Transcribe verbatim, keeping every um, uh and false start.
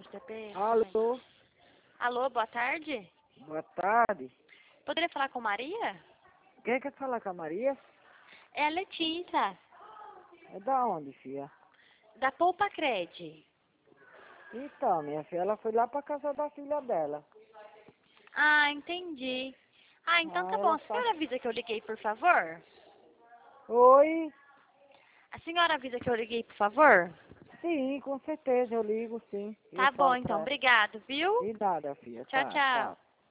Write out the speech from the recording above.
de T P. Alô, Alô, boa tarde. boa tarde. Poderia falar com Maria? Quem quer falar com a Maria? É a Letícia, É da onde, filha? da Poupa Cred. Então, minha filha, ela foi lá pra casa da filha dela. Ah, entendi. Ah, então Ah, tá bom. ela A tá... senhora avisa que eu liguei, por favor? Oi? A senhora avisa que eu liguei, por favor? Sim, com certeza, eu ligo sim. Eu Tá bom, falo pra então. ela. Obrigado, viu? De nada, filha. Tchau, Tá, tchau. tchau.